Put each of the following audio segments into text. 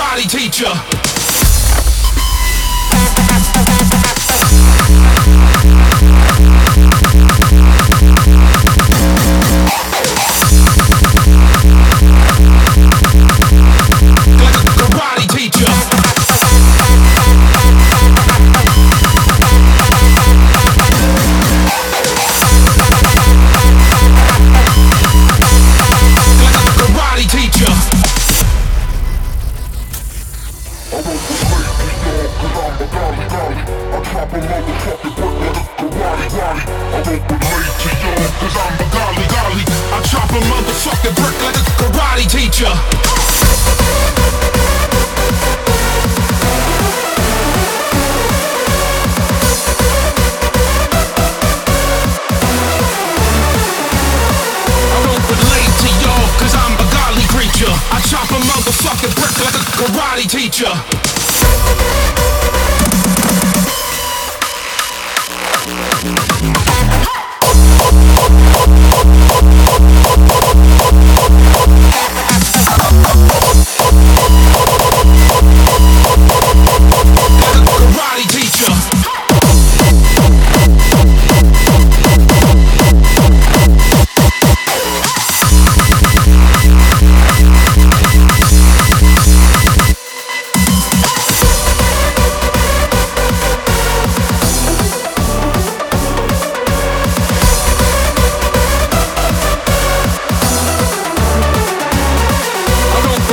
karate teacher. Motherfucking brick like a karate teacher. I won't relate to y'all cause I'm a godly creature. I chop a motherfucking brick like a karate teacher.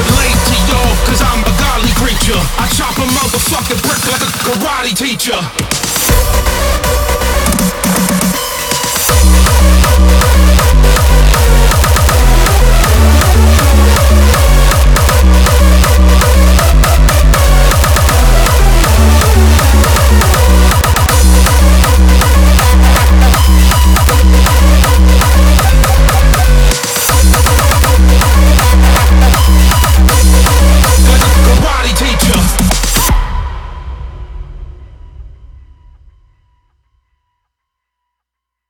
I chop a motherfucking brick like a karate teacher.